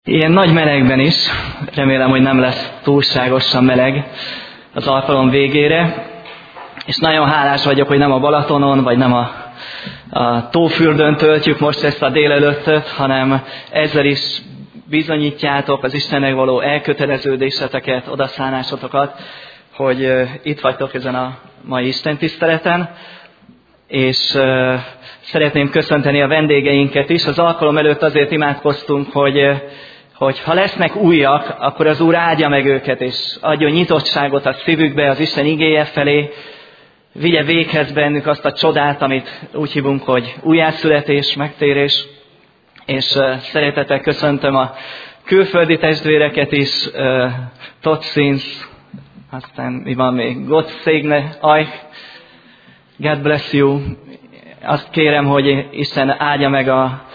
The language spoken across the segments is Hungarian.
Ilyen nagy melegben is, remélem, hogy nem lesz túlságosan meleg az alkalom végére, és nagyon hálás vagyok, hogy nem a Balatonon, vagy nem a tófürdőn töltjük most ezt a délelőttöt, hanem ezzel is bizonyítjátok az Istennek való elköteleződéseteket, odaszánásotokat, hogy itt vagytok ezen a mai istentiszteleten, és szeretném köszönteni a vendégeinket is. Az alkalom előtt azért imádkoztunk, hogy ha lesznek újak, akkor az Úr áldja meg őket, és adjon nyitottságot a szívükbe az Isten igéje felé, vigye véghez bennük azt a csodát, amit úgy hívunk, hogy újjászületés, megtérés, és szeretettel köszöntöm a külföldi testvéreket is, Totszins, aztán mi van még, God szégne, God bless you. Azt kérem, hogy Isten áldja meg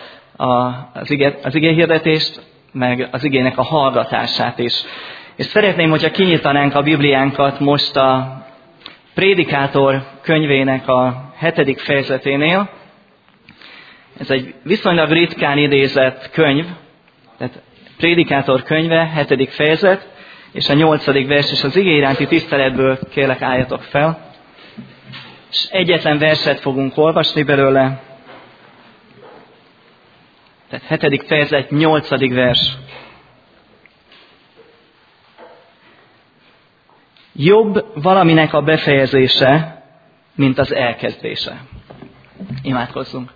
az igéhirdetést, meg az igének a hallgatását is. És szeretném, hogyha kinyitanánk a Bibliánkat most a Prédikátor könyvének a 7. fejezeténél. Ez egy viszonylag ritkán idézett könyv, tehát Prédikátor könyve, 7. fejezet, és a 8. vers, és az igé iránti tiszteletből kérlek álljatok fel. És egyetlen verset fogunk olvasni belőle. Tehát 7. fejezet, 8. vers. Jobb valaminek a befejezése, mint az elkezdése. Imádkozzunk.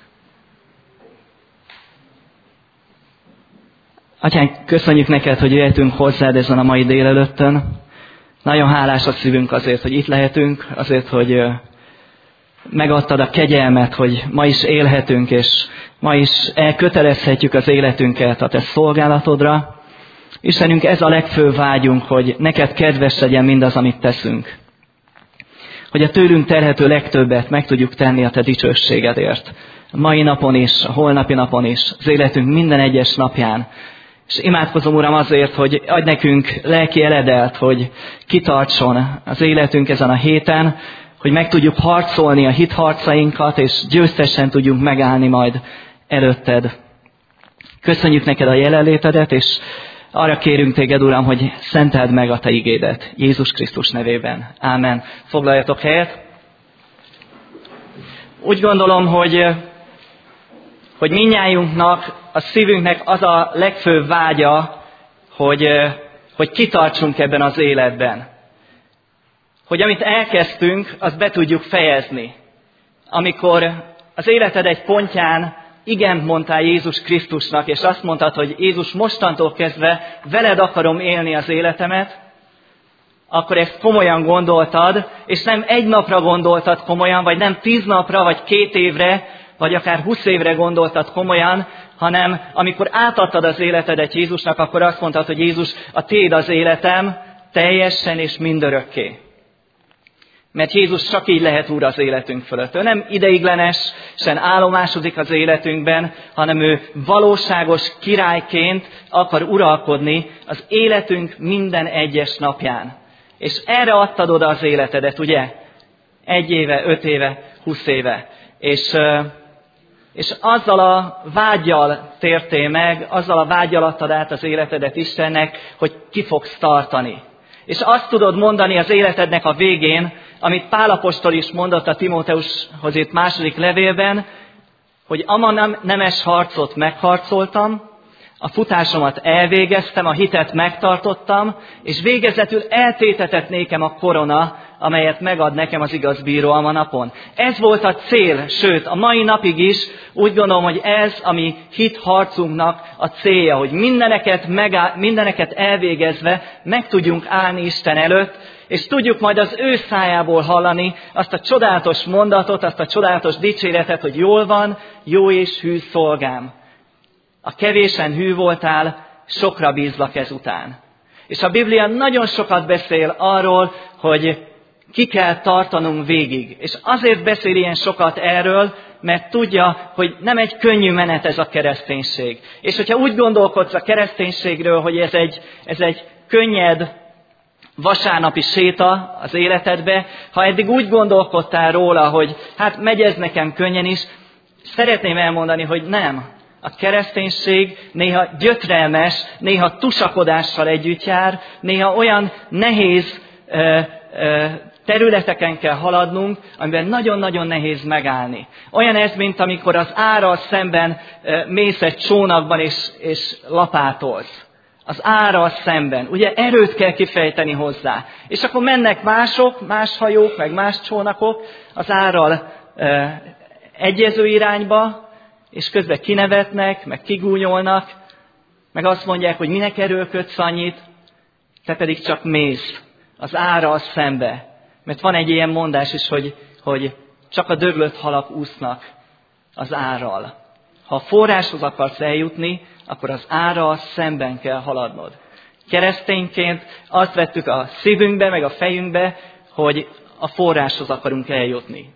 Atyánk, köszönjük neked, hogy jöhetünk hozzád ezen a mai délelőttön. Nagyon hálás a szívünk azért, hogy itt lehetünk, azért, hogy megadtad a kegyelmet, hogy ma is élhetünk, és ma is elkötelezhetjük az életünket a te szolgálatodra. Istenünk, ez a legfőbb vágyunk, hogy neked kedves legyen mindaz, amit teszünk. Hogy a tőlünk telhető legtöbbet meg tudjuk tenni a te dicsőségedért. A mai napon is, a holnapi napon is, az életünk minden egyes napján. És imádkozom, Uram, azért, hogy adj nekünk lelki eledelt, hogy kitartson az életünk ezen a héten, hogy meg tudjuk harcolni a hitharcainkat, és győztesen tudjunk megállni majd előtted. Köszönjük neked a jelenlétedet, és arra kérünk téged, Uram, hogy szenteld meg a te igédet. Jézus Krisztus nevében. Ámen. Foglaljatok helyet. Úgy gondolom, hogy mindnyájunknak, a szívünknek az a legfőbb vágya, hogy kitartsunk ebben az életben. Hogy amit elkezdtünk, azt be tudjuk fejezni. Amikor az életed egy pontján igent mondtál Jézus Krisztusnak, és azt mondtad, hogy Jézus, mostantól kezdve veled akarom élni az életemet, akkor ezt komolyan gondoltad, és nem egy napra gondoltad komolyan, vagy nem 10 napra, vagy 2 évre, vagy akár 20 évre gondoltad komolyan, hanem amikor átadtad az életedet Jézusnak, akkor azt mondtad, hogy Jézus, a tiéd az életem, teljesen és mindörökké. Mert Jézus csak így lehet Úr az életünk fölött. Ő nem ideiglenesen állomásodik az életünkben, hanem ő valóságos királyként akar uralkodni az életünk minden egyes napján. És erre adtad oda az életedet, ugye? 1 éve, 5 éve, 20 éve. És azzal a vággyal tértél meg, azzal a vággyal adtad át az életedet Istennek, hogy ki fogsz tartani. És azt tudod mondani az életednek a végén, amit Pál apostol is mondott a Timóteushoz írt 2. levélben, hogy ama nemes harcot megharcoltam, a futásomat elvégeztem, a hitet megtartottam, és végezetül eltétetett nékem a korona, amelyet megad nekem az igaz bíró a napon. Ez volt a cél, sőt, a mai napig is úgy gondolom, hogy ez a mi hitharcunknak a célja, hogy mindeneket elvégezve meg tudjunk állni Isten előtt, és tudjuk majd az ő szájából hallani azt a csodálatos mondatot, azt a csodálatos dicséretet, hogy jól van, jó és hű szolgám. A kevésen hű voltál, sokra bízlak ezután. És a Biblia nagyon sokat beszél arról, hogy ki kell tartanunk végig. És azért beszél ilyen sokat erről, mert tudja, hogy nem egy könnyű menet ez a kereszténység. És hogyha úgy gondolkodsz a kereszténységről, hogy ez egy könnyed vasárnapi séta az életedbe, ha eddig úgy gondolkodtál róla, hogy hát megy ez nekem könnyen is, szeretném elmondani, hogy nem. A kereszténység néha gyötrelmes, néha tusakodással együtt jár, néha olyan nehéz területeken kell haladnunk, amiben nagyon-nagyon nehéz megállni. Olyan ez, mint amikor az árral szemben mész egy csónakban és lapátolsz. Az árral szemben. Ugye erőt kell kifejteni hozzá. És akkor mennek mások, más hajók, meg más csónakok az árral egyező irányba, és közben kinevetnek, meg kigúnyolnak, meg azt mondják, hogy minek erőlködsz annyit, te pedig csak mész az árral szembe. Mert van egy ilyen mondás is, hogy csak a döglött halak úsznak az árral. Ha a forráshoz akarsz eljutni, akkor az árral szemben kell haladnod. Keresztényként azt vettük a szívünkbe, meg a fejünkbe, hogy a forráshoz akarunk eljutni.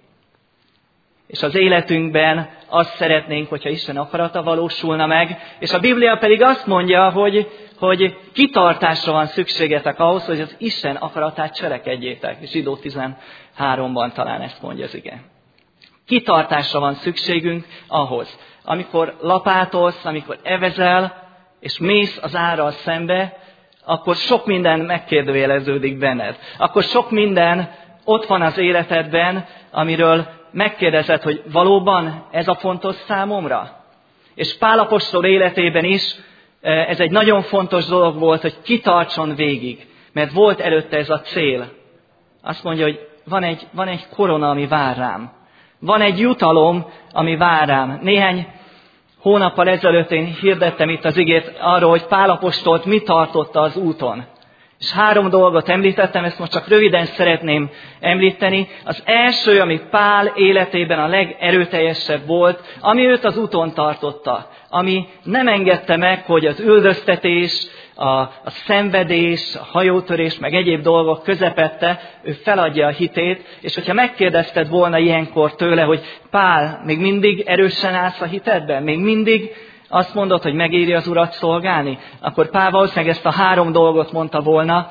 És az életünkben azt szeretnénk, hogyha Isten akarata valósulna meg, és a Biblia pedig azt mondja, hogy kitartásra van szükségetek ahhoz, hogy az Isten akaratát cselekedjétek. És Zsidó 13-ban talán ezt mondja az ige. Kitartásra van szükségünk ahhoz, amikor lapátolsz, amikor evezel, és mész az árral szembe, akkor sok minden megkérdőjeleződik benned. Akkor sok minden ott van az életedben, amiről megkérdezed, hogy valóban ez a fontos számomra? És Pál apostol életében is ez egy nagyon fontos dolog volt, hogy kitartson végig, mert volt előtte ez a cél. Azt mondja, hogy van egy korona, ami vár rám. Van egy jutalom, ami vár rám. Néhány hónappal ezelőtt én hirdettem itt az igét arról, hogy Pál apostolt mi tartotta az úton. És 3 dolgot említettem, ezt most csak röviden szeretném említeni. Az első, ami Pál életében a legerőteljesebb volt, ami őt az úton tartotta, ami nem engedte meg, hogy az üldöztetés, a szenvedés, a hajótörés, meg egyéb dolgok közepette, ő feladja a hitét, és hogyha megkérdezted volna ilyenkor tőle, hogy Pál, még mindig erősen állsz a hitedben, még mindig azt mondod, hogy megéri az Urat szolgálni, akkor Pál valószínűleg ezt a 3 dolgot mondta volna,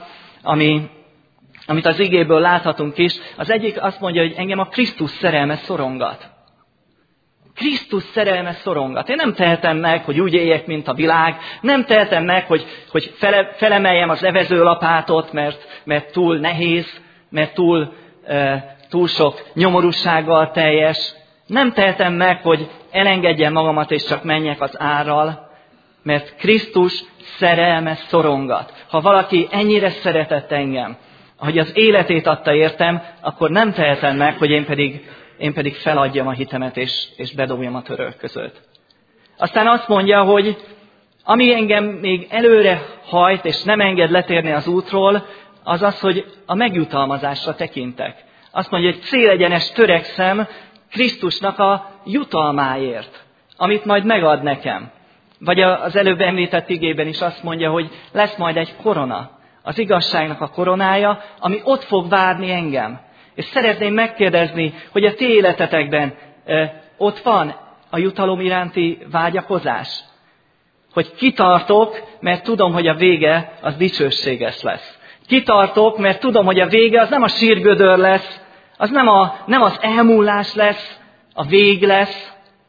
amit az igéből láthatunk is. Az egyik azt mondja, hogy engem a Krisztus szerelme szorongat. Krisztus szerelme szorongat. Én nem tehetem meg, hogy úgy éljek, mint a világ. Nem tehetem meg, hogy felemeljem az evezőlapátot, mert túl nehéz, mert túl sok nyomorúsággal teljes. Nem tehetem meg, hogy elengedjem magamat, és csak menjek az árral, mert Krisztus szerelme szorongat. Ha valaki ennyire szeretett engem, hogy az életét adta értem, akkor nem tehetem meg, hogy én pedig feladjam a hitemet, és bedobjam a török között. Aztán azt mondja, hogy ami engem még előre hajt, és nem enged letérni az útról, az az, hogy a megjutalmazásra tekintek. Azt mondja, hogy célegyenes törekszem Krisztusnak a jutalmáért, amit majd megad nekem. Vagy az előbb említett igében is azt mondja, hogy lesz majd egy korona, az igazságnak a koronája, ami ott fog várni engem. És szeretném megkérdezni, hogy a ti életetekben ott van a jutalom iránti vágyakozás? Hogy kitartok, mert tudom, hogy a vége az dicsőséges lesz. Kitartok, mert tudom, hogy a vége az nem a sírgödör lesz, az nem az elmúlás lesz, a vég lesz,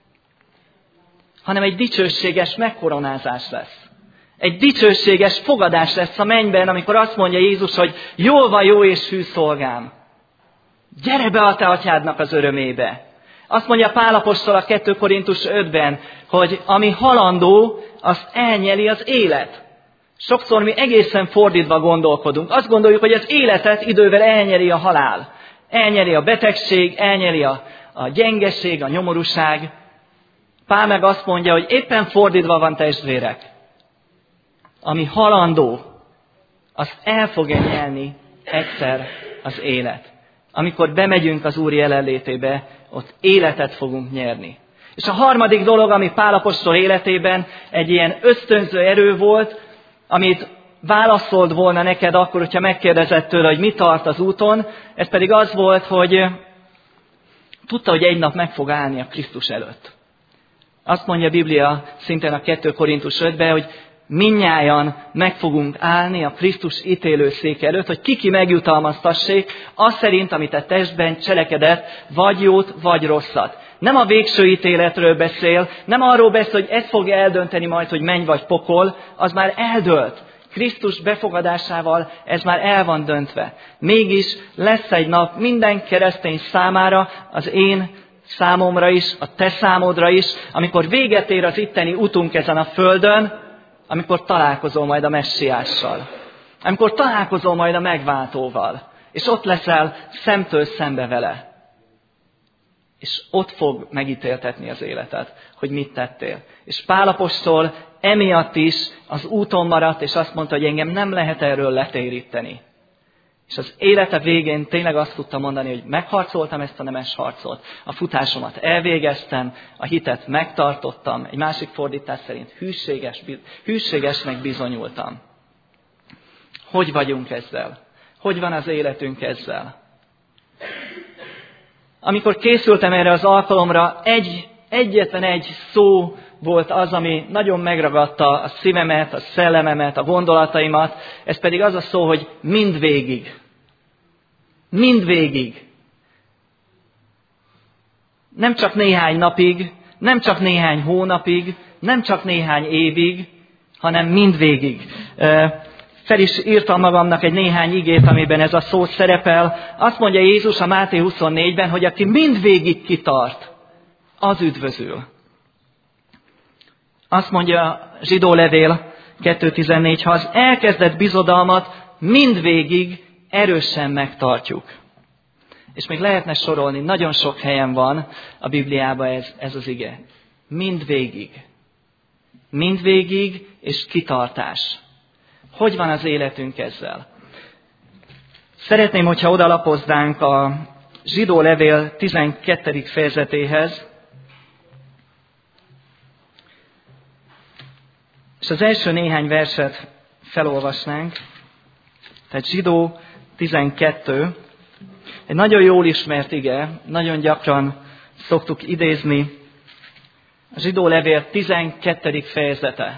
hanem egy dicsőséges megkoronázás lesz. Egy dicsőséges fogadás lesz a mennyben, amikor azt mondja Jézus, hogy jól van, jó és hű szolgám. Gyere be a te atyádnak az örömébe. Azt mondja Pál apostol a 2 Korintus 5-ben, hogy ami halandó, az elnyeli az élet. Sokszor mi egészen fordítva gondolkodunk. Azt gondoljuk, hogy az életet idővel elnyeli a halál. Elnyeli a betegség, elnyeli a gyengeség, a nyomorúság. Pál meg azt mondja, hogy éppen fordítva van, testvérek. Ami halandó, azt el fogja nyelni egyszer az élet. Amikor bemegyünk az Úr jelenlétébe, ott életet fogunk nyerni. És a harmadik dolog, ami Pál apostol életében egy ilyen ösztönző erő volt, amit válaszolt volna neked akkor, hogyha megkérdezett tőle, hogy mi tart az úton, ez pedig az volt, hogy tudta, hogy egy nap meg fog állni a Krisztus előtt. Azt mondja a Biblia szintén a 2 Korintus 5-ben, hogy mindnyájan meg fogunk állni a Krisztus ítélőszék előtt, hogy ki megjutalmaztassék azt szerint, amit a testben cselekedett, vagy jót, vagy rosszat. Nem a végső ítéletről beszél, nem arról beszél, hogy ez fogja eldönteni majd, hogy menny vagy pokol, az már eldőlt. Krisztus befogadásával ez már el van döntve. Mégis lesz egy nap minden keresztény számára, az én számomra is, a te számodra is, amikor véget ér az itteni utunk ezen a földön, amikor találkozol majd a Messiással. Amikor találkozol majd a megváltóval. És ott leszel szemtől szembe vele. És ott fog megítéltetni az életed, hogy mit tettél. És Pál apostol emiatt is az úton maradt, és azt mondta, hogy engem nem lehet erről letéríteni. És az élete végén tényleg azt tudta mondani, hogy megharcoltam ezt a nemes harcot, a futásomat elvégeztem, a hitet megtartottam, egy másik fordítás szerint hűségesnek bizonyultam. Hogy vagyunk ezzel? Hogy van az életünk ezzel? Amikor készültem erre az alkalomra, egyetlen egy szó volt az, ami nagyon megragadta a szívemet, a szellememet, a gondolataimat, ez pedig az a szó, hogy mindvégig. Mindvégig. Nem csak néhány napig, nem csak néhány hónapig, nem csak néhány évig, hanem mindvégig. Fel is írtam magamnak egy néhány igét, amiben ez a szó szerepel. Azt mondja Jézus a Máté 24-ben, hogy aki mindvégig kitart, az üdvözül. Azt mondja a Zsidó levél 2.14, ha az elkezdett bizodalmat mindvégig erősen megtartjuk. És még lehetne sorolni, nagyon sok helyen van a Bibliában ez az ige. Mindvégig. Mindvégig és kitartás. Hogy van az életünk ezzel? Szeretném, hogyha odalapoznánk a Zsidó levél 12. fejezetéhez, és az első néhány verset felolvasnánk. Tehát Zsidó 12, egy nagyon jól ismert ige, nagyon gyakran szoktuk idézni. A Zsidó levél 12. fejezete.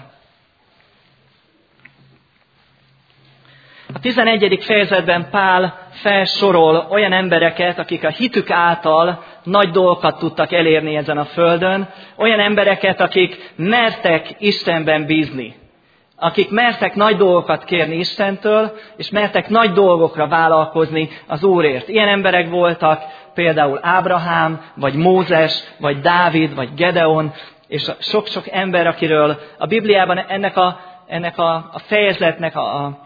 A 11. fejezetben Pál felsorol olyan embereket, akik a hitük által nagy dolgokat tudtak elérni ezen a földön, olyan embereket, akik mertek Istenben bízni, akik mertek nagy dolgokat kérni Istentől, és mertek nagy dolgokra vállalkozni az Úrért. Ilyen emberek voltak például Ábrahám, vagy Mózes, vagy Dávid, vagy Gedeon, és sok-sok ember, akiről a Bibliában ennek a fejezetnek a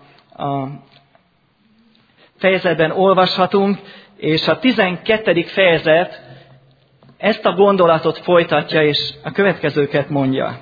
fejezetben olvashatunk, és a 12. fejezet ezt a gondolatot folytatja, és a következőket mondja.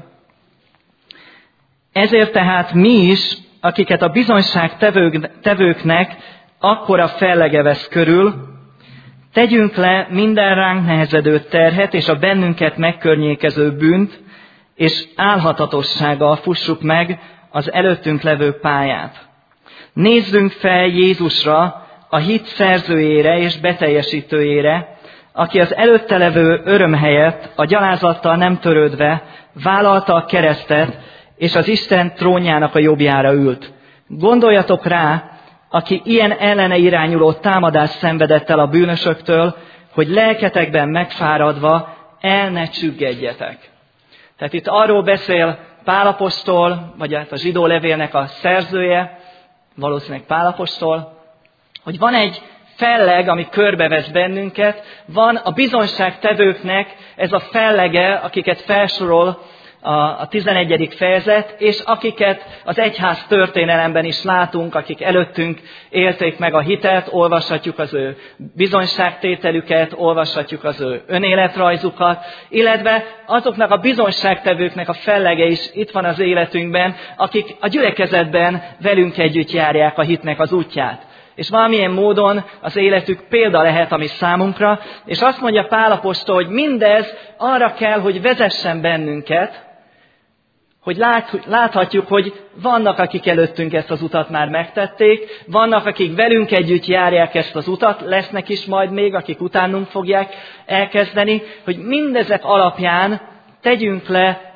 Ezért tehát mi is, akiket a bizonyságtevőknek akkora fellege vesz körül, tegyünk le minden ránk nehezedő terhet, és a bennünket megkörnyékező bűnt, és álhatatossággal fussuk meg az előttünk levő pályát. Nézzünk fel Jézusra, a hit szerzőjére és beteljesítőjére, aki az előtte levő öröm helyett a gyalázattal nem törődve vállalta a keresztet, és az Isten trónjának a jobbjára ült. Gondoljatok rá, aki ilyen ellene irányuló támadást szenvedett el a bűnösöktől, hogy lelketekben megfáradva el ne csüggedjetek. Tehát itt arról beszél Pál apostol, vagy hát a Zsidó levélnek a szerzője, valószínűleg Pál apostol, hogy van egy felleg, ami körbevesz bennünket, van a bizonyságtevőknek ez a fellege, akiket felsorol a 11. fejezet, és akiket az egyház történelemben is látunk, akik előttünk élték meg a hitet, olvashatjuk az ő bizonyságtételüket, olvashatjuk az ő önéletrajzukat, illetve azoknak a bizonyságtevőknek a fellege is itt van az életünkben, akik a gyülekezetben velünk együtt járják a hitnek az útját. És valamilyen módon az életük példa lehet a mi számunkra, és azt mondja Pál apostol, hogy mindez arra kell, hogy vezessen bennünket, hogy láthatjuk, hogy vannak, akik előttünk ezt az utat már megtették, vannak, akik velünk együtt járják ezt az utat, lesznek is majd még, akik utánunk fogják elkezdeni, hogy mindezek alapján tegyünk le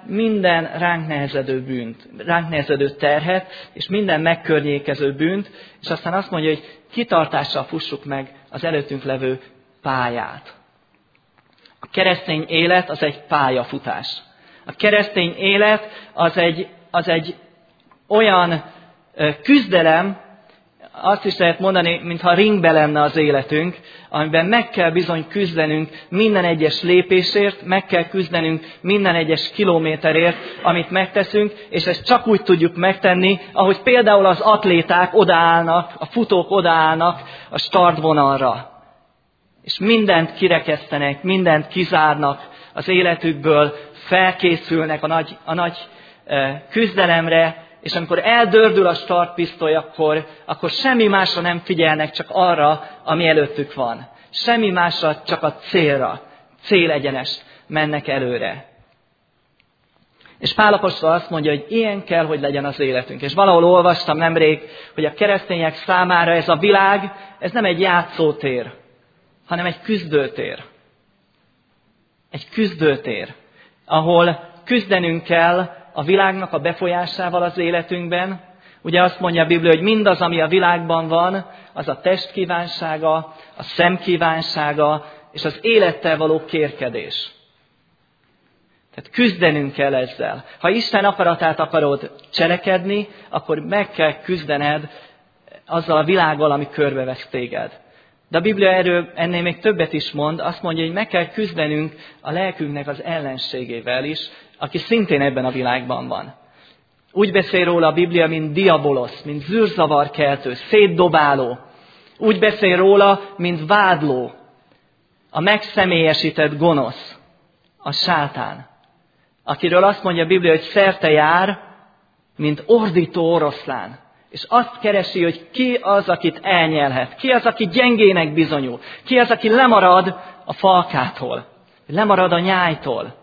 minden ránk nehezedő terhet, és minden megkörnyékező bűnt, és aztán azt mondja, hogy kitartással fussuk meg az előttünk levő pályát. A keresztény élet az egy pályafutás. A keresztény élet az egy olyan küzdelem, azt is lehet mondani, mintha ringbe lenne az életünk, amiben meg kell bizony küzdenünk minden egyes lépésért, meg kell küzdenünk minden egyes kilométerért, amit megteszünk, és ezt csak úgy tudjuk megtenni, ahogy például az atléták odaállnak, a futók odaállnak a startvonalra. És mindent kirekesztenek, mindent kizárnak az életükből, felkészülnek a nagy küzdelemre, és amikor eldördül a startpisztoly, akkor semmi másra nem figyelnek, csak arra, ami előttük van. Semmi másra, csak a célra, célegyenes mennek előre. És Pál apostol azt mondja, hogy ilyen kell, hogy legyen az életünk. És valahol olvastam nemrég, hogy a keresztények számára ez a világ, ez nem egy játszótér, hanem egy küzdőtér. Egy küzdőtér, ahol küzdenünk kell a világnak a befolyásával az életünkben. Ugye azt mondja a Biblia, hogy mindaz, ami a világban van, az a test kívánsága, a szem kívánsága, és az élettel való kérkedés. Tehát küzdenünk kell ezzel. Ha Isten akaratát akarod cselekedni, akkor meg kell küzdened azzal a világgal, ami körbevesz téged. De a Biblia ennél még többet is mond, azt mondja, hogy meg kell küzdenünk a lelkünknek az ellenségével is, aki szintén ebben a világban van. Úgy beszél róla a Biblia, mint diabolosz, mint zűrzavarkeltő, szétdobáló. Úgy beszél róla, mint vádló, a megszemélyesített gonosz, a sátán. Akiről azt mondja a Biblia, hogy szerte jár, mint ordító oroszlán. És azt keresi, hogy ki az, akit elnyelhet, ki az, aki gyengének bizonyul, ki az, aki lemarad a falkától, lemarad a nyájtól,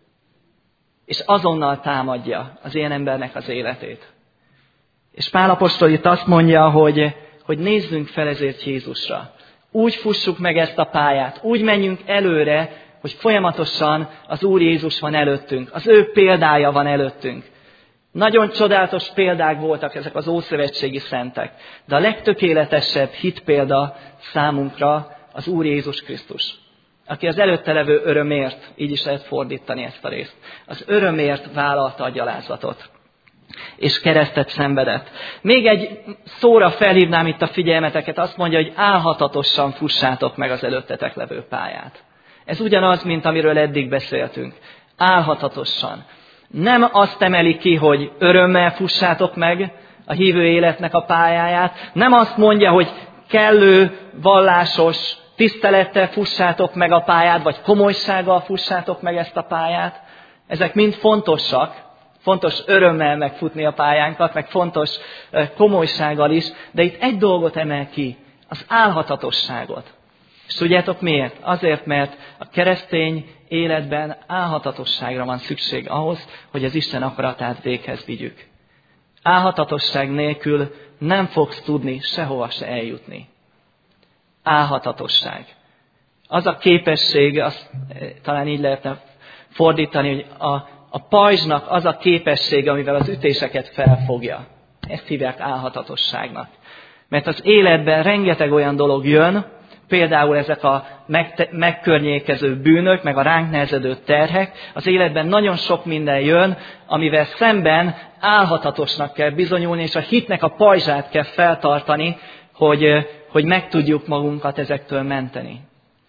és azonnal támadja az ilyen embernek az életét. És Pál apostol itt azt mondja, hogy nézzünk fel ezért Jézusra. Úgy fussuk meg ezt a pályát, úgy menjünk előre, hogy folyamatosan az Úr Jézus van előttünk, az ő példája van előttünk. Nagyon csodálatos példák voltak ezek az ószövetségi szentek, de a legtökéletesebb hitpélda számunkra az Úr Jézus Krisztus, aki az előtte levő örömért, így is lehet fordítani ezt a részt, az örömért vállalta a gyalázatot, és keresztet szenvedett. Még egy szóra felhívnám itt a figyelmeteket, azt mondja, hogy álhatatosan fussátok meg az előttetek levő pályát. Ez ugyanaz, mint amiről eddig beszéltünk. Álhatatosan. Nem azt emeli ki, hogy örömmel fussátok meg a hívő életnek a pályáját. Nem azt mondja, hogy kellő, vallásos tisztelettel fussátok meg a pályát, vagy komolysággal fussátok meg ezt a pályát. Ezek mind fontosak. Fontos örömmel megfutni a pályánkat, meg fontos komolysággal is. De itt egy dolgot emel ki, az álhatatosságot. És tudjátok miért? Azért, mert a keresztény életben álhatatosságra van szükség ahhoz, hogy az Isten akaratát véghez vigyük. Álhatatosság nélkül nem fogsz tudni sehova se eljutni. Álhatatosság. Az a képesség, azt talán így lehetne fordítani, hogy a pajzsnak az a képessége, amivel az ütéseket felfogja. Ezt hívják álhatatosságnak. Mert az életben rengeteg olyan dolog jön, például ezek a megkörnyékező bűnök, meg a ránk nehezedő terhek. Az életben nagyon sok minden jön, amivel szemben álhatatosnak kell bizonyulni, és a hitnek a pajzsát kell feltartani, hogy meg tudjuk magunkat ezektől menteni.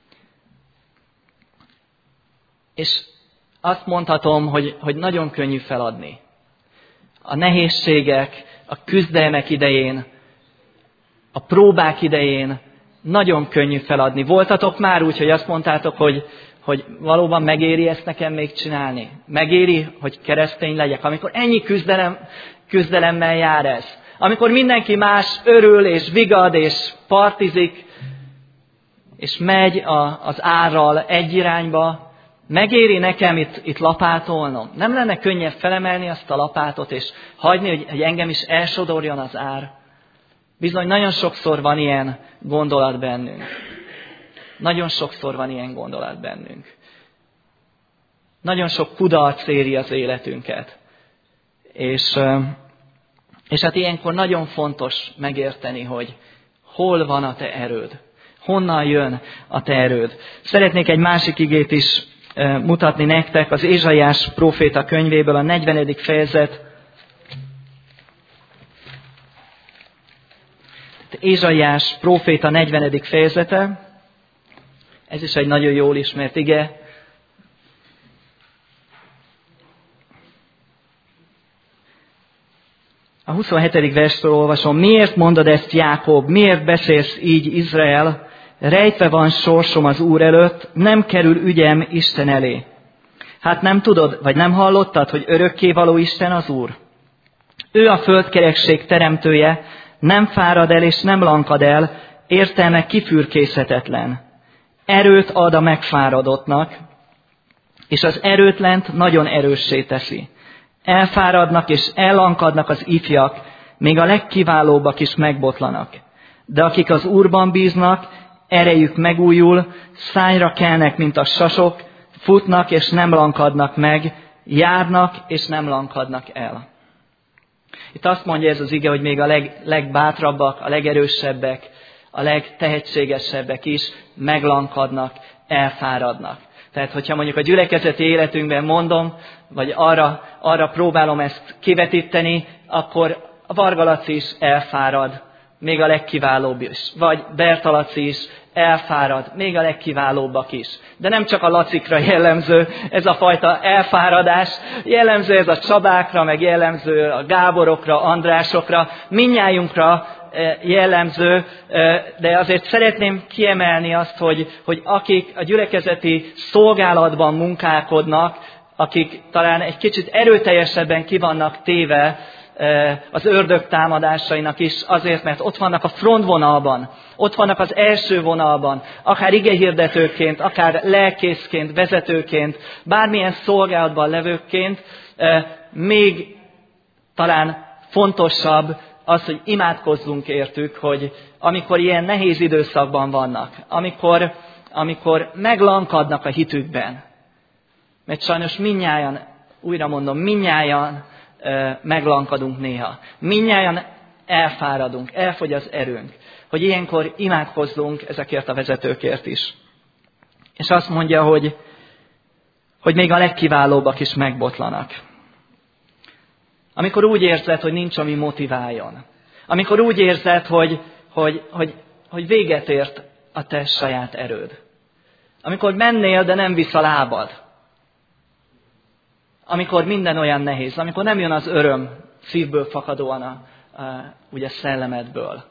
És azt mondhatom, hogy nagyon könnyű feladni. A nehézségek, a küzdelmek idején, a próbák idején nagyon könnyű feladni. Voltatok már úgy, hogy azt mondtátok, hogy valóban megéri ezt nekem még csinálni? Megéri, hogy keresztény legyek? Amikor ennyi küzdelemmel jár ez. Amikor mindenki más örül és vigad és partizik, és megy az árral egy irányba, megéri nekem itt lapátolnom? Nem lenne könnyebb felemelni azt a lapátot, és hagyni, hogy engem is elsodorjon az ár? Bizony, nagyon sokszor van ilyen gondolat bennünk. Nagyon sokszor van ilyen gondolat bennünk. Nagyon sok kudarc éri az életünket. És hát ilyenkor nagyon fontos megérteni, hogy hol van a te erőd. Honnan jön a te erőd. Szeretnék egy másik igét is mutatni nektek, az Ézsaiás próféta könyvéből, a 40. fejezet. Ézsaiás próféta 40. fejezete. Ez is egy nagyon jól ismert ige. A 27. verstől olvasom. Miért mondod ezt, Jákob? Miért beszélsz így, Izrael? Rejtve van sorsom az Úr előtt, nem kerül ügyem Isten elé. Hát nem tudod, vagy nem hallottad, hogy örökkévaló Isten az Úr? Ő a földkerekség teremtője, nem fárad el és nem lankad el, értelme kifürkészhetetlen. Erőt ad a megfáradottnak, és az erőtlent nagyon erőssé teszi. Elfáradnak és ellankadnak az ifjak, még a legkiválóbbak is megbotlanak. De akik az Úrban bíznak, erejük megújul, szányra kelnek, mint a sasok, futnak és nem lankadnak meg, járnak és nem lankadnak el. Itt azt mondja ez az ige, hogy még a legbátrabbak, a legerősebbek, a legtehetségesebbek is meglankadnak, elfáradnak. Tehát, hogyha mondjuk a gyülekezeti életünkben mondom, vagy arra próbálom ezt kivetíteni, akkor a Varga Laci is elfárad, még a legkiválóbb is. Vagy Berta Laci is elfárad, még a legkiválóbbak is. De nem csak a Lacikra jellemző ez a fajta elfáradás, jellemző ez a Csabákra, meg jellemző a Gáborokra, Andrásokra, mindnyájunkra jellemző, de azért szeretném kiemelni azt, hogy akik a gyülekezeti szolgálatban munkálkodnak, akik talán egy kicsit erőteljesebben ki vannak téve az ördög támadásainak is, azért, mert ott vannak a frontvonalban, ott vannak az első vonalban, akár igehirdetőként, akár lelkészként, vezetőként, bármilyen szolgálatban levőként, még talán fontosabb az, hogy imádkozzunk értük, hogy amikor ilyen nehéz időszakban vannak, amikor meglankadnak a hitükben, mert sajnos mindnyájan, újra mondom, mindnyájan meglankadunk néha. Mindnyájan elfáradunk, elfogy az erőnk, hogy ilyenkor imádkozzunk ezekért a vezetőkért is. És azt mondja, hogy még a legkiválóbbak is megbotlanak. Amikor úgy érzed, hogy nincs, ami motiváljon. Amikor úgy érzed, hogy véget ért a te saját erőd. Amikor mennél, de nem visz a lábad. Amikor minden olyan nehéz, amikor nem jön az öröm szívből fakadóan ugye szellemedből.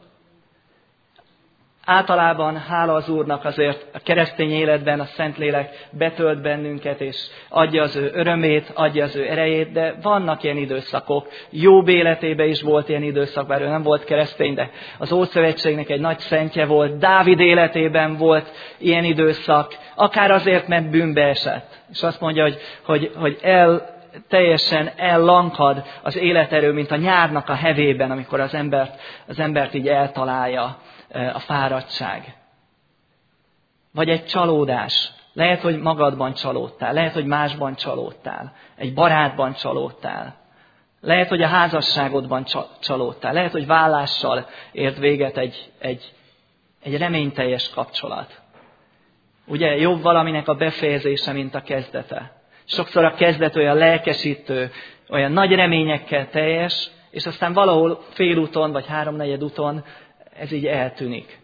Általában hála az Úrnak azért a keresztény életben a Szentlélek betölt bennünket, és adja az ő örömét, adja az ő erejét, de vannak ilyen időszakok. Jobb életében is volt ilyen időszak, bár ő nem volt keresztény, de az Ószövetségnek egy nagy szentje volt. Dávid életében volt ilyen időszak, akár azért, mert bűnbe esett. És azt mondja, hogy teljesen ellankad az életerő, mint a nyárnak a hevében, amikor az embert így eltalálja a fáradtság. Vagy egy csalódás. Lehet, hogy magadban csalódtál, lehet, hogy másban csalódtál, egy barátban csalódtál. Lehet, hogy a házasságodban csalódtál, lehet, hogy vállással ért véget egy reményteljes kapcsolat. Ugye jobb valaminek a befejezése, mint a kezdete. Sokszor a kezdet olyan lelkesítő, olyan nagy reményekkel teljes, és aztán valahol félúton vagy háromnegyed úton ez így eltűnik.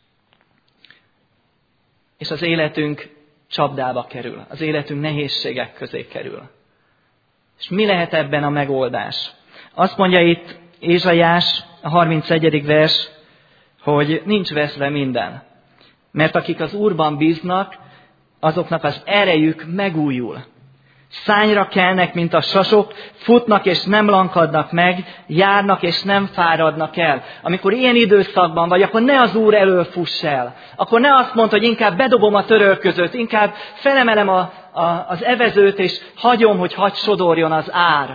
És az életünk csapdába kerül, az életünk nehézségek közé kerül. És mi lehet ebben a megoldás? Azt mondja itt Ézsaiás, a 31. vers, hogy nincs veszve minden. Mert akik az Úrban bíznak, azoknak az erejük megújul. Szányra kelnek, mint a sasok, futnak és nem lankadnak meg, járnak és nem fáradnak el. Amikor ilyen időszakban vagy, akkor ne az Úr elől fuss el. Akkor ne azt mondd, hogy inkább bedobom a törölközőt, inkább felemelem az evezőt, és hagyom, hogy hadd sodorjon az ár.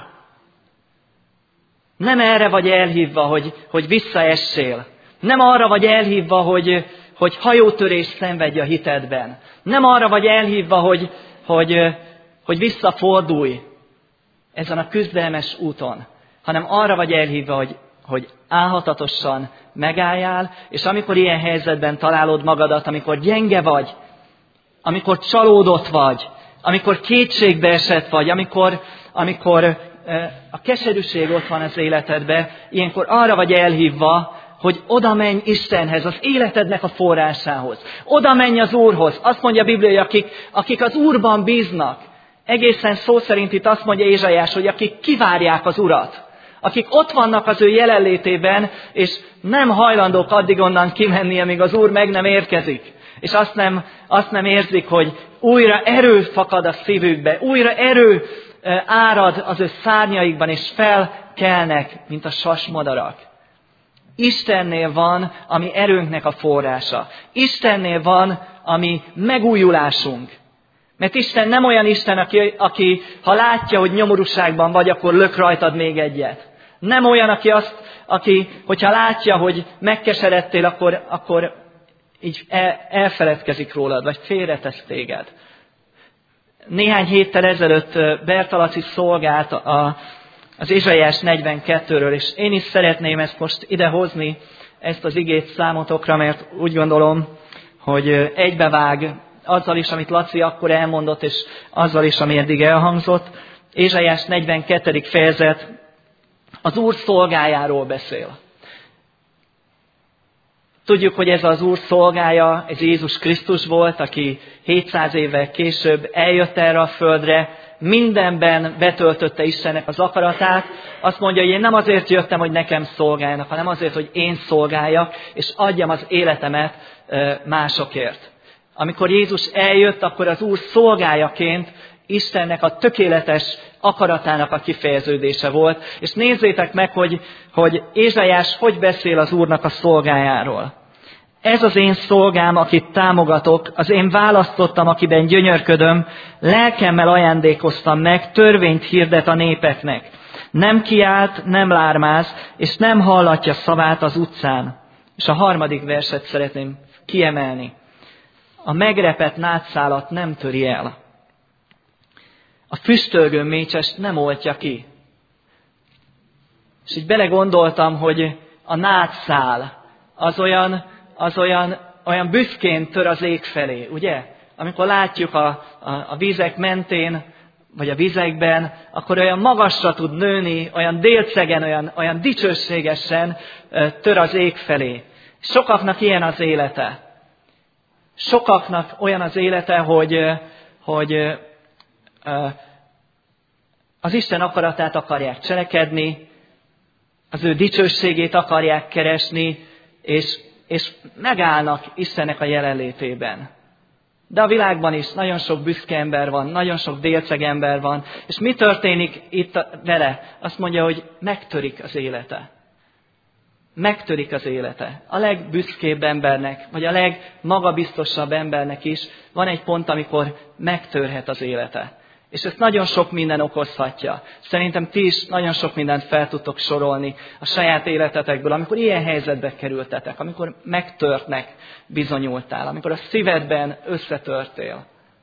Nem erre vagy elhívva, hogy visszaessél. Nem arra vagy elhívva, hogy hajótörést szenvedj a hitedben. Nem arra vagy elhívva, hogy hogy visszafordulj ezen a küzdelmes úton, hanem arra vagy elhívva, hogy álhatatosan megálljál, és amikor ilyen helyzetben találod magadat, amikor gyenge vagy, amikor csalódott vagy, amikor kétségbe esett vagy, amikor a keserűség ott van az életedben, ilyenkor arra vagy elhívva, hogy oda menj Istenhez, az életednek a forrásához. Oda menj az Úrhoz. Azt mondja a Biblia, hogy akik az Úrban bíznak, egészen szó szerint itt azt mondja Ézsaiás, hogy akik kivárják az Urat, akik ott vannak az ő jelenlétében, és nem hajlandók addig onnan kimenni, amíg az Úr meg nem érkezik. És azt nem érzik, hogy újra erő fakad a szívükbe, újra erő árad az ő szárnyaikban, és felkelnek, mint a sasmadarak. Istennél van a mi erőnknek a forrása. Istennél van a mi megújulásunk. Mert Isten nem olyan Isten, aki ha látja, hogy nyomorúságban vagy, akkor lök rajtad még egyet. Nem olyan, aki hogyha látja, hogy megkeseredtél, akkor így elfeledkezik rólad, vagy félretesz téged. Néhány héttel ezelőtt Bertalaci szolgált az Ézsaiás 42-ről, és én is szeretném ezt most idehozni, ezt az igét számotokra, mert úgy gondolom, hogy egybevág azzal is, amit Laci akkor elmondott, és azzal is, ami eddig elhangzott. Ézsaiás 42. fejezet az Úr szolgájáról beszél. Tudjuk, hogy ez az Úr szolgája, ez Jézus Krisztus volt, aki 700 évvel később eljött erre a földre, mindenben betöltötte Istennek az akaratát. Azt mondja, hogy én nem azért jöttem, hogy nekem szolgáljanak, hanem azért, hogy én szolgáljak, és adjam az életemet másokért. Amikor Jézus eljött, akkor az Úr szolgájaként Istennek a tökéletes akaratának a kifejeződése volt. És nézzétek meg, hogy Ézsaiás hogy beszél az Úrnak a szolgájáról. Ez az én szolgám, akit támogatok, az én választottam, akiben gyönyörködöm, lelkemmel ajándékoztam meg, törvényt hirdet a népeknek. Nem kiált, nem lármáz, és nem hallatja szavát az utcán. És a 3. verset szeretném kiemelni. A megrepett nátszálat nem töri el. A füstölgő mécsest nem oltja ki. És így belegondoltam, hogy a nátszál az olyan büszkén tör az ég felé, ugye? Amikor látjuk a vizek mentén, vagy a vizekben, akkor olyan magasra tud nőni, olyan délcegen, olyan dicsőségesen tör az ég felé. Sokaknak ilyen az élete. Sokaknak olyan az élete, hogy az Isten akaratát akarják cselekedni, az ő dicsőségét akarják keresni, és megállnak Istennek a jelenlétében. De a világban is nagyon sok büszke ember van, nagyon sok délceg ember van, és mi történik itt vele? Azt mondja, hogy megtörik az élete. Megtörik az élete. A legbüszkébb embernek, vagy a legmagabiztosabb embernek is van egy pont, amikor megtörhet az élete. És ezt nagyon sok minden okozhatja. Szerintem ti is nagyon sok mindent fel tudtok sorolni a saját életetekből, amikor ilyen helyzetbe kerültetek, amikor megtörtnek bizonyultál, amikor a szívedben összetörtél.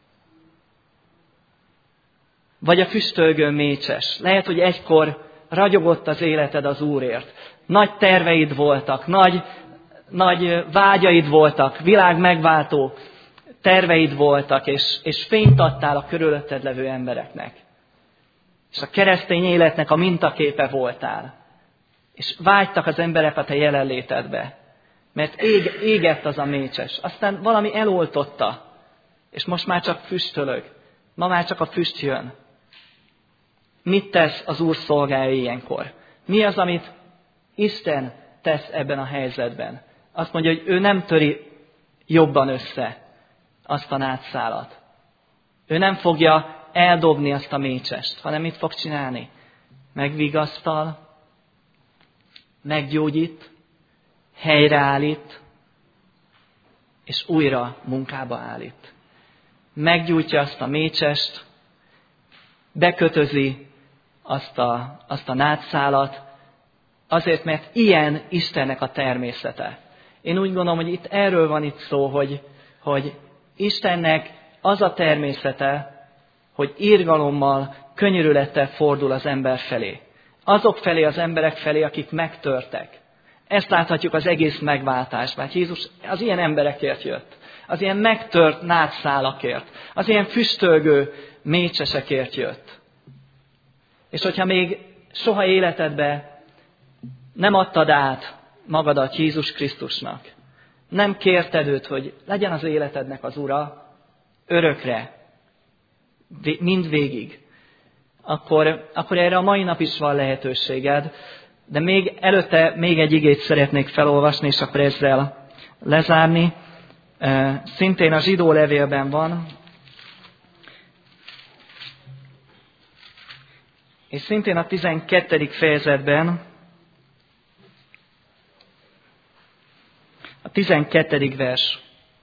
Vagy a füstölgő mécses. Lehet, hogy egykor ragyogott az életed az Úrért. Nagy terveid voltak, nagy vágyaid voltak, világ megváltó terveid voltak, és fényt adtál a körülötted levő embereknek. És a keresztény életnek a mintaképe voltál. És vágytak az emberek a te jelenlétedbe. Mert égett az a mécses. Aztán valami eloltotta. És most már csak füstölög. Ma már csak a füst jön. Mit tesz az Úr szolgája ilyenkor? Mi az, amit Isten tesz ebben a helyzetben? Azt mondja, hogy ő nem töri jobban össze azt a nátszálat. Ő nem fogja eldobni azt a mécsest, hanem mit fog csinálni? Megvigasztal, meggyógyít, helyreállít, és újra munkába állít. Meggyújtja azt a mécsest, bekötözi azt a nátszálat, azért, mert ilyen Istennek a természete. Én úgy gondolom, hogy itt erről van itt szó, hogy Istennek az a természete, hogy irgalommal, könyörülettel fordul az ember felé. Azok felé, az emberek felé, akik megtörtek. Ezt láthatjuk az egész megváltásban. Jézus az ilyen emberekért jött. Az ilyen megtört nádszálakért. Az ilyen füstölgő mécsesekért jött. És hogyha még soha életedben nem adtad át magadat Jézus Krisztusnak, nem kérted őt, hogy legyen az életednek az ura örökre, mindvégig, akkor erre a mai nap is van lehetőséged. De még előtte még egy igét szeretnék felolvasni, és akkor ezzel lezárni. Szintén a zsidó levélben van, és szintén a 12. fejezetben, a 12. vers.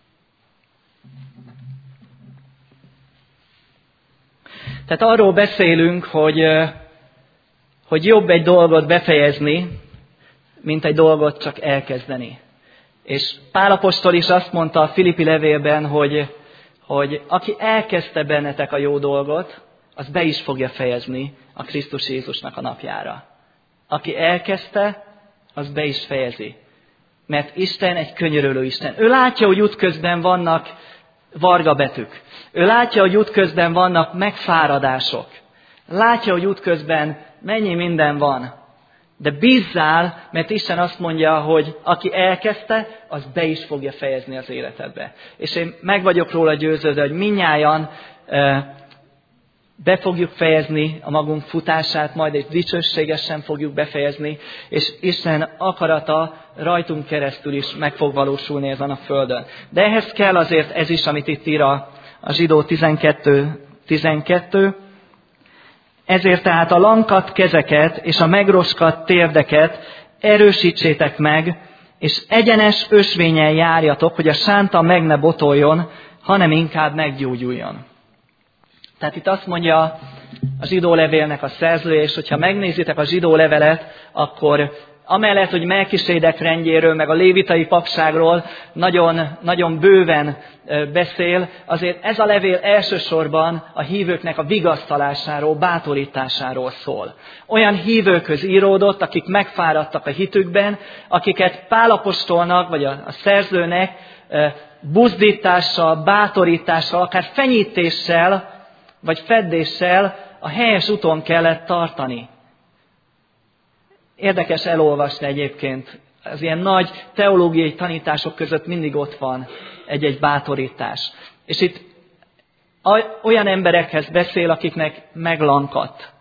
Tehát arról beszélünk, hogy jobb egy dolgot befejezni, mint egy dolgot csak elkezdeni. És Pál apostol is azt mondta a Filippi levélben, hogy aki elkezdte bennetek a jó dolgot, az be is fogja fejezni a Krisztus Jézusnak a napjára. Aki elkezdte, az be is fejezi. Mert Isten egy könyörülő Isten. Ő látja, hogy útközben vannak vargabetűk. Ő látja, hogy útközben vannak megfáradások. Látja, hogy útközben mennyi minden van. De bízzál, mert Isten azt mondja, hogy aki elkezdte, az be is fogja fejezni az életedbe. És én meg vagyok róla győződve, hogy mindnyájan be fogjuk fejezni a magunk futását, majd és dicsőségesen fogjuk befejezni, és Isten akarata rajtunk keresztül is meg fog valósulni ezen a földön. De ehhez kell azért ez is, amit itt ír a zsidó 12. Ezért tehát a lankadt kezeket és a megroskadt térdeket erősítsétek meg, és egyenes ösvényen járjatok, hogy a sánta meg ne botoljon, hanem inkább meggyógyuljon. Tehát itt azt mondja a zsidó levélnek a szerzője, és hogyha megnézitek a zsidó levelet, akkor amellett, hogy Melkisédek rendjéről, meg a lévitai papságról nagyon, nagyon bőven beszél, azért ez a levél elsősorban a hívőknek a vigasztalásáról, bátorításáról szól. Olyan hívőkhöz íródott, akik megfáradtak a hitükben, akiket Pál apostolnak, vagy a szerzőnek buzdítással, bátorítással, akár fenyítéssel, vagy feddéssel a helyes úton kellett tartani. Érdekes elolvasni egyébként. Az ilyen nagy teológiai tanítások között mindig ott van egy-egy bátorítás. És itt olyan emberekhez beszél, akiknek meglankadt.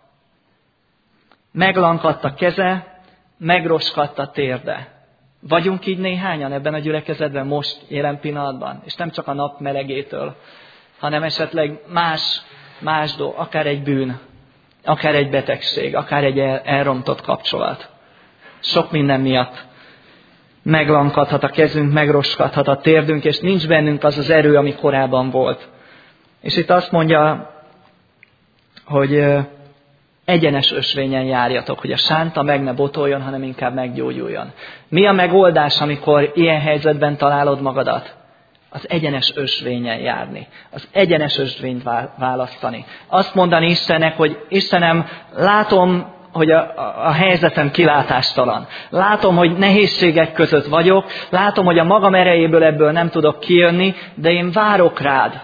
Meglankadt a keze, megroskadt a térde. Vagyunk így néhányan ebben a gyülekezetben most, jelen pillanatban? És nem csak a nap melegétől, hanem esetleg más dolog, akár egy bűn, akár egy betegség, akár egy elrontott kapcsolat. Sok minden miatt meglankadhat a kezünk, megroskadhat a térdünk, és nincs bennünk az az erő, ami korábban volt. És itt azt mondja, hogy egyenes ösvényen járjatok, hogy a sánta meg ne botoljon, hanem inkább meggyógyuljon. Mi a megoldás, amikor ilyen helyzetben találod magadat? Az egyenes ösvényen járni. Az egyenes ösvényt választani. Azt mondani Istennek, hogy Istenem, látom, hogy a helyzetem kilátástalan. Látom, hogy nehézségek között vagyok. Látom, hogy a magam erejéből ebből nem tudok kijönni, de én várok rád.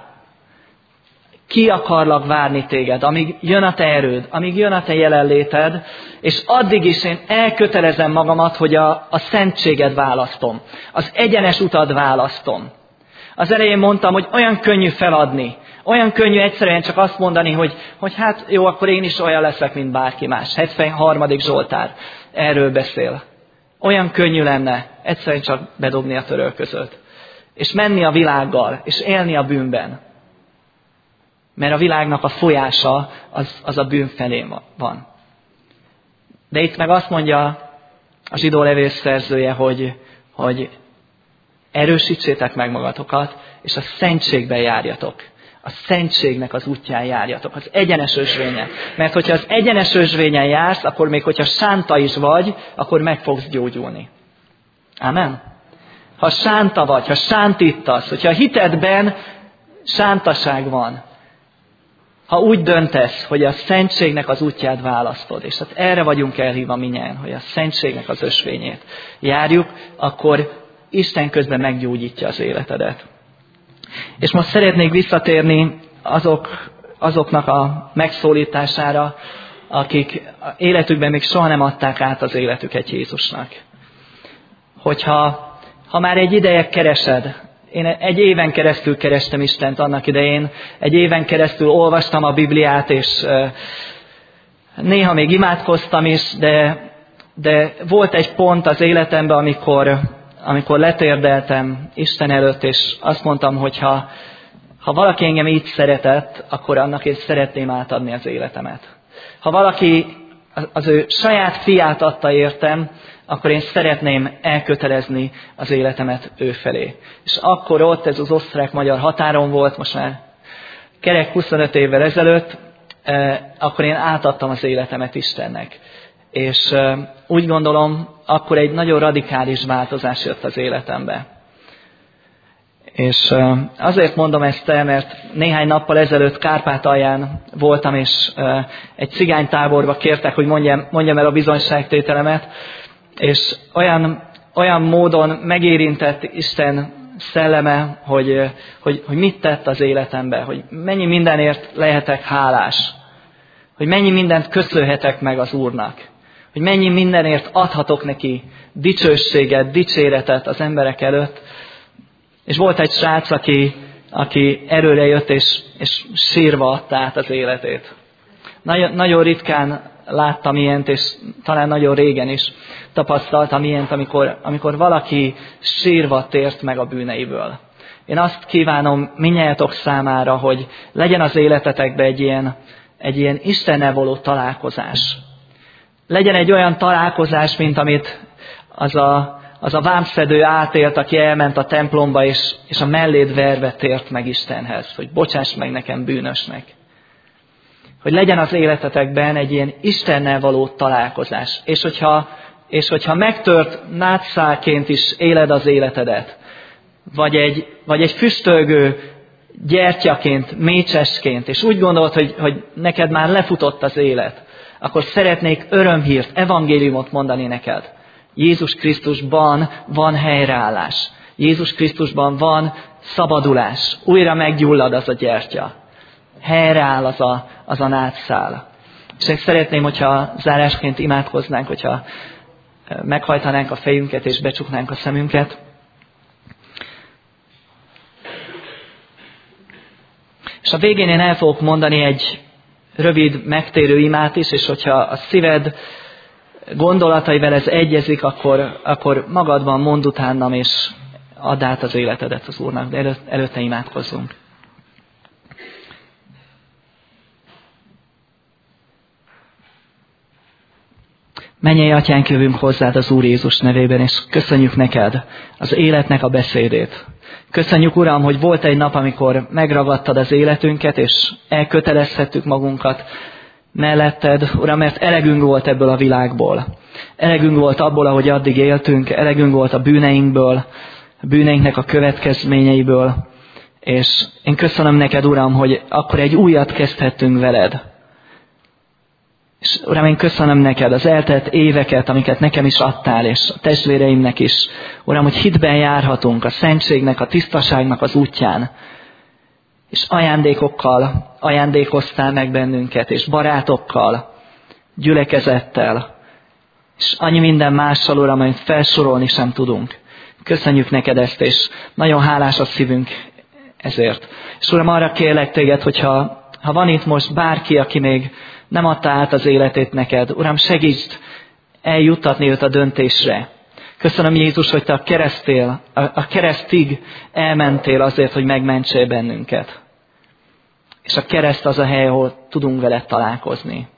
Ki akarlak várni téged, amíg jön a te erőd, amíg jön a te jelenléted, és addig is én elkötelezem magamat, hogy a szentséged választom. Az egyenes utat választom. Az elején mondtam, hogy olyan könnyű feladni, olyan könnyű egyszerűen csak azt mondani, hogy hát jó, akkor én is olyan leszek, mint bárki más. 73. Zsoltár erről beszél. Olyan könnyű lenne egyszerűen csak bedobni a törölközőt. És menni a világgal, és élni a bűnben. Mert a világnak a folyása az a bűn felé van. De itt meg azt mondja a zsidó levél szerzője, hogy erősítsétek meg magatokat, és a szentségben járjatok. A szentségnek az útján járjatok, az egyenes ösvényen. Mert hogyha az egyenes ösvényen jársz, akkor még hogyha sánta is vagy, akkor meg fogsz gyógyulni. Amen? Ha sánta vagy, ha sántítasz, hogyha a hitedben sántaság van, Ha úgy döntesz, hogy a szentségnek az útját választod, és hát erre vagyunk elhívva minnyáján, hogy a szentségnek az ösvényét járjuk, akkor Isten közben meggyógyítja az életedet. És most szeretnék visszatérni azoknak a megszólítására, akik életükben még soha nem adták át az életüket Jézusnak. Hogyha már egy ideje keresed, én egy éven keresztül kerestem Istent annak idején, egy éven keresztül olvastam a Bibliát, és néha még imádkoztam is, de volt egy pont az életemben, amikor letérdeltem Isten előtt, és azt mondtam, hogy ha valaki engem így szeretett, akkor annak én szeretném átadni az életemet. Ha valaki az ő saját fiát adta értem, akkor én szeretném elkötelezni az életemet ő felé. És akkor ott ez az osztrák-magyar határon volt, most már kerek 25 évvel ezelőtt, akkor én átadtam az életemet Istennek. És úgy gondolom, akkor egy nagyon radikális változás jött az életembe. És azért mondom ezt el, mert néhány nappal ezelőtt Kárpátalján voltam, és egy cigánytáborba kértek, hogy mondjam el a bizonyságtételemet, és olyan módon megérintett Isten szelleme, hogy mit tett az életembe, hogy mennyi mindenért lehetek hálás, hogy mennyi mindent köszönhetek meg az Úrnak, hogy mennyi mindenért adhatok neki dicsőséget, dicséretet az emberek előtt. És volt egy srác, aki erőre jött, és sírva adta át az életét. Nagyon ritkán láttam ilyent, és talán nagyon régen is tapasztaltam ilyent, amikor valaki sírva tért meg a bűneiből. Én azt kívánom mindnyájatok számára, hogy legyen az életetekben egy ilyen Istennel való találkozás. Legyen egy olyan találkozás, mint amit az a vámszedő átélt, aki elment a templomba, és a melléd verve tért meg Istenhez, hogy bocsáss meg nekem bűnösnek. Hogy legyen az életetekben egy ilyen Istennel való találkozás. És hogyha megtört nátszálként is éled az életedet, vagy egy füstölgő gyertyaként, mécsesként, és úgy gondolod, hogy neked már lefutott az élet, akkor szeretnék örömhírt, evangéliumot mondani neked. Jézus Krisztusban van helyreállás. Jézus Krisztusban van szabadulás. Újra meggyullad az a gyertya. Helyreáll az a nátszál. És én szeretném, hogyha zárásként imádkoznánk, hogyha meghajtanánk a fejünket és becsuknánk a szemünket. És a végén én el fogok mondani egy rövid, megtérő imát is, és hogyha a szíved gondolataival ez egyezik, akkor magadban mondd utánam, és add át az életedet az Úrnak, de előtte imádkozzunk. Mennyei Atyánk, jövünk hozzád az Úr Jézus nevében, és köszönjük neked az életnek a beszédét. Köszönjük, Uram, hogy volt egy nap, amikor megragadtad az életünket, és elkötelezhettük magunkat melletted, Uram, mert elegünk volt ebből a világból. Elegünk volt abból, ahogy addig éltünk, elegünk volt a bűneinkből, a bűneinknek a következményeiből, és én köszönöm neked, Uram, hogy akkor egy újat kezdhettünk veled. És Uram, én köszönöm neked az eltelt éveket, amiket nekem is adtál, és a testvéreimnek is. Uram, hogy hitben járhatunk a szentségnek, a tisztaságnak az útján. És ajándékokkal ajándékoztál meg bennünket, és barátokkal, gyülekezettel, és annyi minden mással, Uram, amit felsorolni sem tudunk. Köszönjük neked ezt, és nagyon hálás a szívünk ezért. És Uram, arra kérlek téged, hogyha van itt most bárki, aki még nem adta át az életét neked, Uram, segítsd eljuttatni őt a döntésre. Köszönöm, Jézus, hogy te a keresztig elmentél azért, hogy megmentsél bennünket. És a kereszt az a hely, ahol tudunk veled találkozni.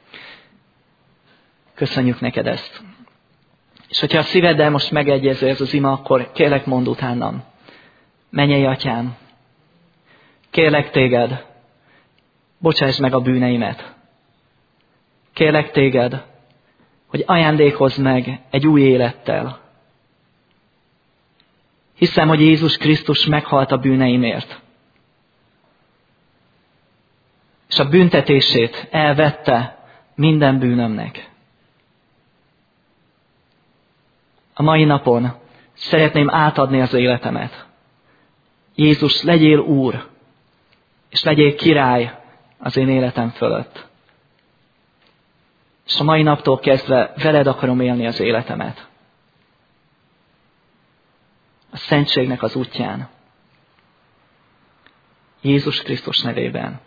Köszönjük neked ezt. És hogyha a szíveddel most megegyező ez az ima, akkor kérlek, mondd utánam. Mennyei Atyám, kérlek téged, bocsáss meg a bűneimet. Kérlek téged, hogy ajándékozz meg egy új élettel. Hiszem, hogy Jézus Krisztus meghalt a bűneimért. és a büntetését elvette minden bűnömnek. A mai napon szeretném átadni az életemet. Jézus, legyél Úr, és legyél király az én életem fölött. És a mai naptól kezdve veled akarom élni az életemet. A szentségnek az útján. Jézus Krisztus nevében.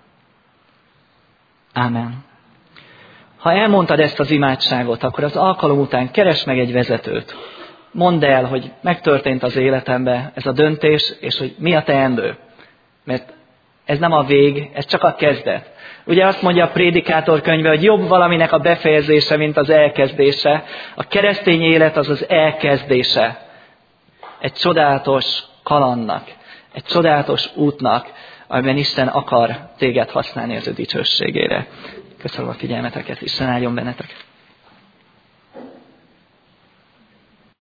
Ámen. Ha elmondtad ezt az imádságot, akkor az alkalom után keresd meg egy vezetőt. Mondd el, hogy megtörtént az életemben ez a döntés, és hogy mi a teendő. Mert ez nem a vég, ez csak a kezdet. Ugye azt mondja a Prédikátor könyve, hogy jobb valaminek a befejezése, mint az elkezdése. A keresztény élet az az elkezdése. Egy csodálatos kalandnak, egy csodálatos útnak, amiben Isten akar téged használni az ő dicsőségére. Köszönöm a figyelmeteket, Isten áldjon benneteket.